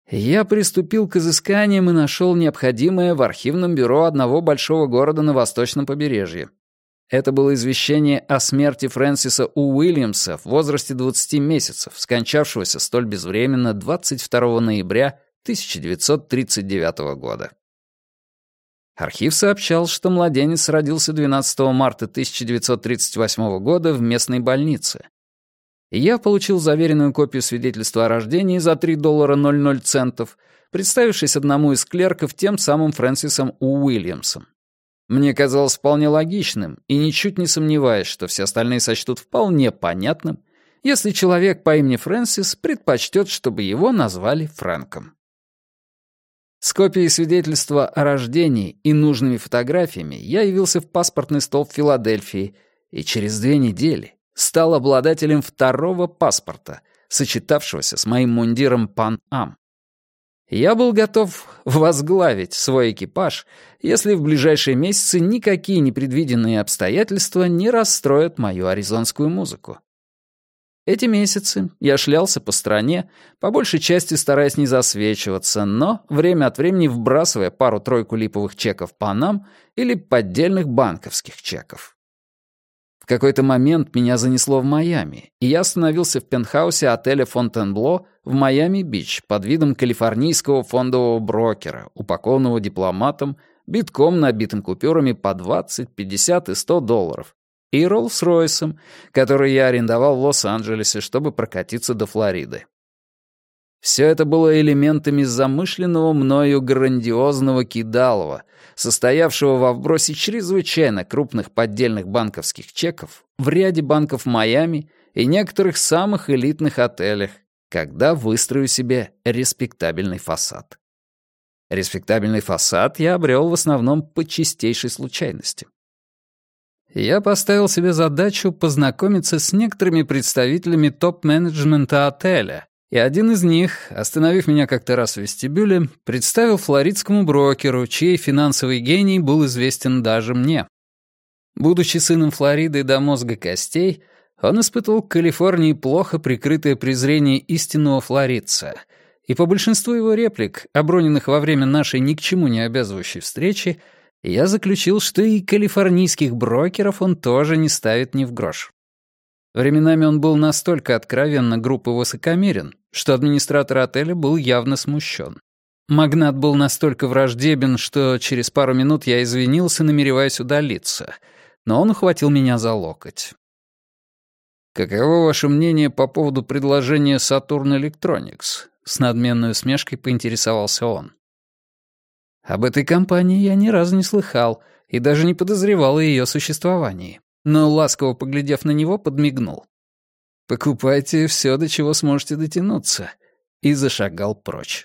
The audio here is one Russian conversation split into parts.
Я приступил к изысканиям и нашел необходимое в архивном бюро одного большого города на восточном побережье. Это было извещение о смерти Фрэнсиса У. Уильямса в возрасте 20 месяцев, скончавшегося столь безвременно 22 ноября 1939 года. Архив сообщал, что младенец родился 12 марта 1938 года в местной больнице. Я получил заверенную копию свидетельства о рождении за $3.00, представившись одному из клерков тем самым Фрэнсисом У. Уильямсом. Мне казалось вполне логичным, и ничуть не сомневаясь, что все остальные сочтут вполне понятным, если человек по имени Фрэнсис предпочтет, чтобы его назвали Фрэнком. С копией свидетельства о рождении и нужными фотографиями я явился в паспортный стол в Филадельфии и через 2 недели стал обладателем второго паспорта, сочетавшегося с моим мундиром Пан-Ам. Я был готов возглавить свой экипаж, если в ближайшие месяцы никакие непредвиденные обстоятельства не расстроят мою аризонскую музыку. Эти месяцы я шлялся по стране, по большей части стараясь не засвечиваться, но время от времени вбрасывая пару-тройку липовых чеков Панам или поддельных банковских чеков. В какой-то момент меня занесло в Майами, и я остановился в пентхаусе отеля «Фонтенбло» в Майами-Бич под видом калифорнийского фондового брокера, упакованного дипломатом, битком набитым купюрами по 20, 50 и $100, и Роллс-Ройсом, который я арендовал в Лос-Анджелесе, чтобы прокатиться до Флориды. Все это было элементами замышленного мною грандиозного кидалова, состоявшего во вбросе чрезвычайно крупных поддельных банковских чеков в ряде банков Майами и некоторых самых элитных отелях, когда выстрою себе респектабельный фасад. Респектабельный фасад я обрел в основном по чистейшей случайности. Я поставил себе задачу познакомиться с некоторыми представителями топ-менеджмента отеля, и один из них, остановив меня как-то раз в вестибюле, представил флоридскому брокеру, чей финансовый гений был известен даже мне. Будучи сыном Флориды до мозга костей, он испытывал к Калифорнии плохо прикрытое презрение истинного флоридца, и по большинству его реплик, оброненных во время нашей ни к чему не обязывающей встречи, я заключил, что и калифорнийских брокеров он тоже не ставит ни в грош. Временами он был настолько откровенно груб и высокомерен, что администратор отеля был явно смущен. Магнат был настолько враждебен, что через пару минут я извинился, намереваясь удалиться, но он ухватил меня за локоть. «Каково ваше мнение по поводу предложения Saturn Electronics?» — с надменной усмешкой поинтересовался он. Об этой компании я ни разу не слыхал и даже не подозревал о ее существовании, но, ласково поглядев на него, подмигнул. «Покупайте все, до чего сможете дотянуться», и зашагал прочь.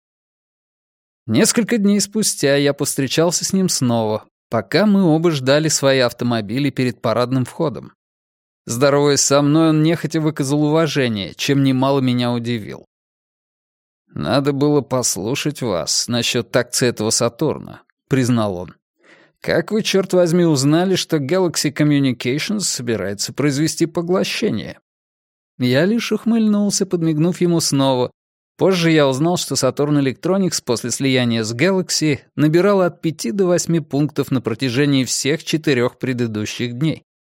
Несколько дней спустя я повстречался с ним снова, пока мы оба ждали свои автомобили перед парадным входом. Здороваясь со мной, он нехотя выказал уважение, чем немало меня удивил. «Надо было послушать вас насчет акции этого Сатурна», — признал он. «Как вы, черт возьми, узнали, что Galaxy Communications собирается произвести поглощение?» Я лишь ухмыльнулся, подмигнув ему снова. Позже я узнал, что Saturn Electronics после слияния с Galaxy набирала от 5 до 8 пунктов на протяжении всех 4 предыдущих дней.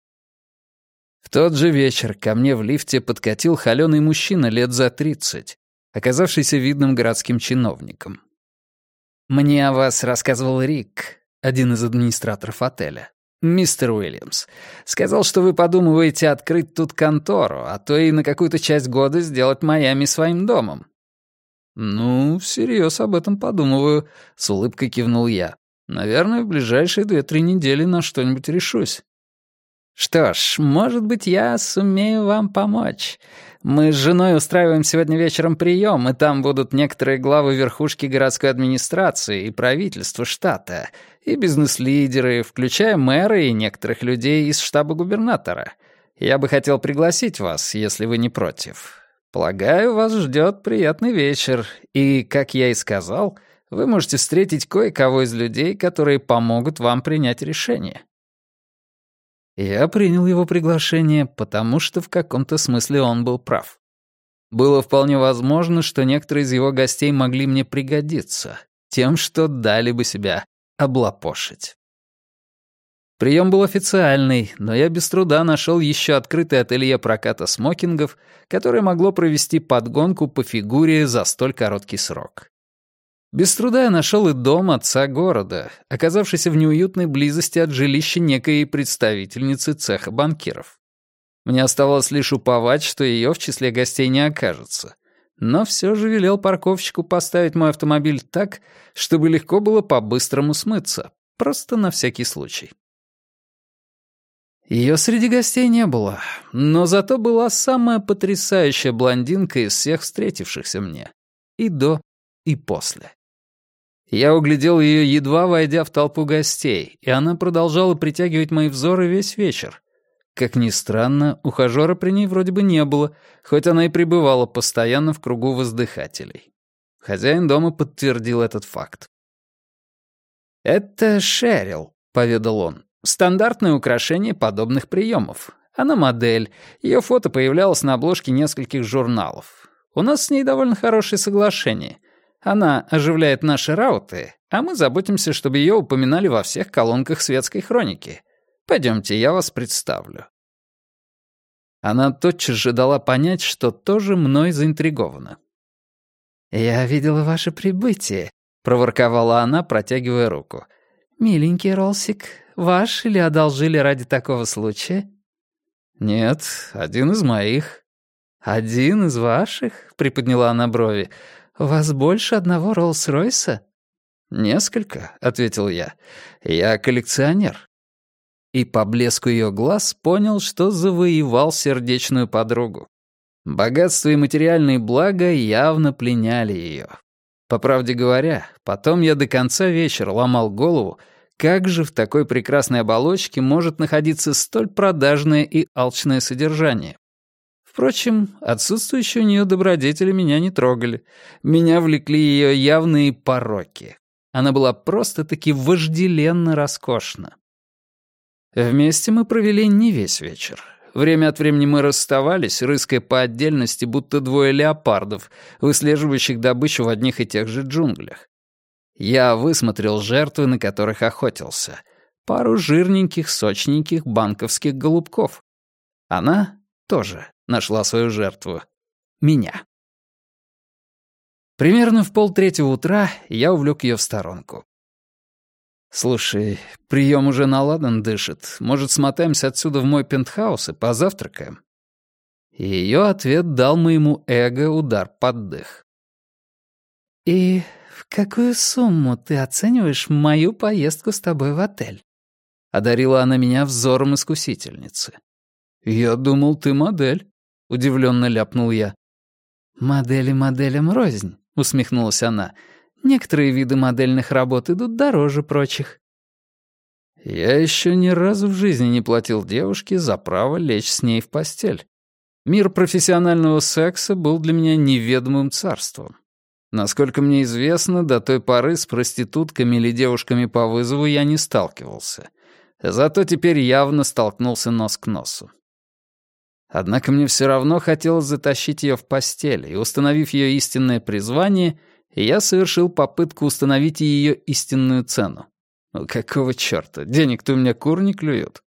В тот же вечер ко мне в лифте подкатил холёный мужчина лет за 30, оказавшийся видным городским чиновником. «Мне о вас рассказывал Рик», один из администраторов отеля. «Мистер Уильямс. Сказал, что вы подумываете открыть тут контору, а то и на какую-то часть года сделать Майами своим домом». «Ну, всерьез об этом подумываю», — с улыбкой кивнул я. «Наверное, в ближайшие 2-3 недели на что-нибудь решусь». «Что ж, может быть, я сумею вам помочь. Мы с женой устраиваем сегодня вечером прием, и там будут некоторые главы верхушки городской администрации и правительства штата, и бизнес-лидеры, включая мэра и некоторых людей из штаба губернатора. Я бы хотел пригласить вас, если вы не против. Полагаю, вас ждет приятный вечер, и, как я и сказал, вы можете встретить кое-кого из людей, которые помогут вам принять решение». Я принял его приглашение, потому что в каком-то смысле он был прав. Было вполне возможно, что некоторые из его гостей могли мне пригодиться, тем, что дали бы себя облапошить. Прием был официальный, но я без труда нашел еще открытое ателье проката смокингов, которое могло провести подгонку по фигуре за столь короткий срок. Без труда я нашел и дом отца города, оказавшийся в неуютной близости от жилища некой представительницы цеха банкиров. Мне оставалось лишь уповать, что ее в числе гостей не окажется. Но все же велел парковщику поставить мой автомобиль так, чтобы легко было по-быстрому смыться, просто на всякий случай. Ее среди гостей не было, но зато была самая потрясающая блондинка из всех встретившихся мне. И до, и после. Я углядел ее, едва войдя в толпу гостей, и она продолжала притягивать мои взоры весь вечер. Как ни странно, ухажера при ней вроде бы не было, хоть она и пребывала постоянно в кругу воздыхателей. Хозяин дома подтвердил этот факт. «Это Шерил», — поведал он. «Стандартное украшение подобных приемов. Она модель, ее фото появлялось на обложке нескольких журналов. У нас с ней довольно хорошее соглашение. Она оживляет наши рауты, а мы заботимся, чтобы ее упоминали во всех колонках светской хроники. Пойдемте, я вас представлю». Она тотчас же дала понять, что тоже мной заинтригована. «Я видела ваше прибытие», — проворковала она, протягивая руку. «Миленький Ролсик, ваш или одолжили ради такого случая?» «Нет, один из моих». «Один из ваших?» — приподняла она брови. «У вас больше одного Роллс-Ройса?» «Несколько», — ответил я. «Я коллекционер». И по блеску ее глаз понял, что завоевал сердечную подругу. Богатство и материальные блага явно пленяли ее. По правде говоря, потом я до конца вечера ломал голову, как же в такой прекрасной оболочке может находиться столь продажное и алчное содержание. Впрочем, отсутствующие у нее добродетели меня не трогали. Меня влекли ее явные пороки. Она была просто-таки вожделенно роскошна. Вместе мы провели не весь вечер. Время от времени мы расставались, рыская по отдельности, будто двое леопардов, выслеживающих добычу в одних и тех же джунглях. Я высмотрел жертвы, на которых охотился. Пару жирненьких, сочненьких банковских голубков. Она тоже нашла свою жертву. Меня. Примерно в 2:30 утра я увлек ее в сторонку. «Слушай, прием уже наладан дышит. Может, смотаемся отсюда в мой пентхаус и позавтракаем?» И ее ответ дал моему эго удар под дых. «И в какую сумму ты оцениваешь мою поездку с тобой в отель?» Одарила она меня взором искусительницы. «Я думал, ты модель», — удивленно ляпнул я. «Модели моделям рознь», — усмехнулась она. «Некоторые виды модельных работ идут дороже прочих». Я еще ни разу в жизни не платил девушке за право лечь с ней в постель. Мир профессионального секса был для меня неведомым царством. Насколько мне известно, до той поры с проститутками или девушками по вызову я не сталкивался. Зато теперь явно столкнулся нос к носу. Однако мне все равно хотелось затащить ее в постель, и, установив ее истинное призвание, я совершил попытку установить ее истинную цену. Ну какого чёрта? Денег-то у меня кур не клюют.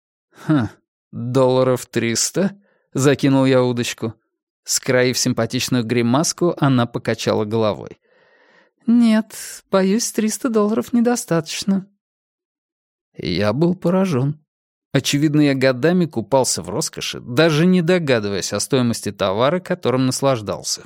$300? Закинул я удочку. Скроив симпатичную гримаску, она покачала головой. «Нет, боюсь, $300 недостаточно». Я был поражен. Очевидно, я годами купался в роскоши, даже не догадываясь о стоимости товара, которым наслаждался.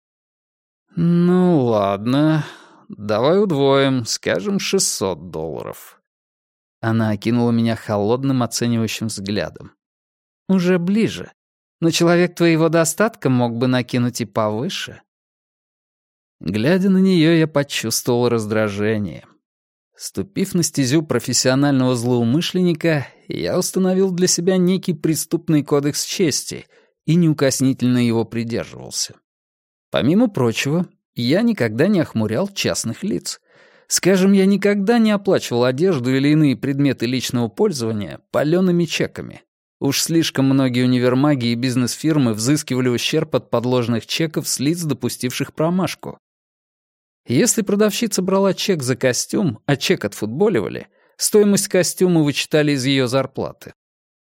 «Ну ладно, давай удвоим, скажем, $600». Она окинула меня холодным оценивающим взглядом. «Уже ближе. Но человек твоего достатка мог бы накинуть и повыше». Глядя на нее, я почувствовал раздражение. Ступив на стезю профессионального злоумышленника, я установил для себя некий преступный кодекс чести и неукоснительно его придерживался. Помимо прочего, я никогда не охмурял частных лиц. Скажем, я никогда не оплачивал одежду или иные предметы личного пользования палёными чеками. Уж слишком многие универмаги и бизнес-фирмы взыскивали ущерб от подложных чеков с лиц, допустивших промашку. Если продавщица брала чек за костюм, а чек отфутболивали, стоимость костюма вычитали из ее зарплаты.